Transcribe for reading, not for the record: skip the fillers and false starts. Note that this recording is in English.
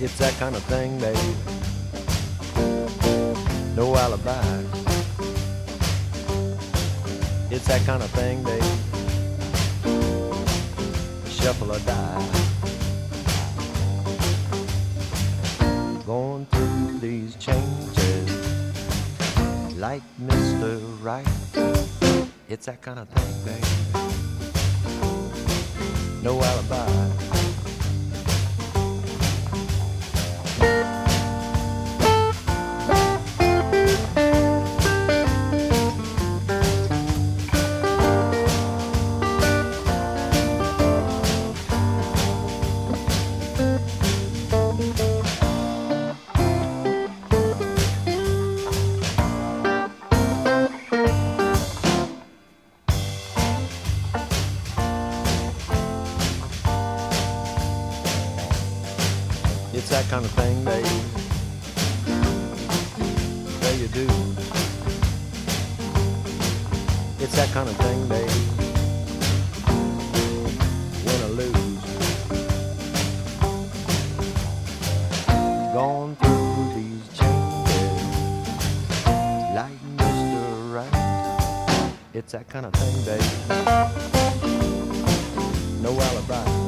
It's that kind of thing, babe. No alibi. It's that kind of thing, babe. Shuffle or die. Going through these changes like Mr. Right. It's that kind of thing, babe. No alibi. It's that kind of thing, babe. Yeah, you do. It's that kind of thing, babe. Win or lose. Gone through these changes like Mr. Right. It's that kind of thing, babe. No alibi.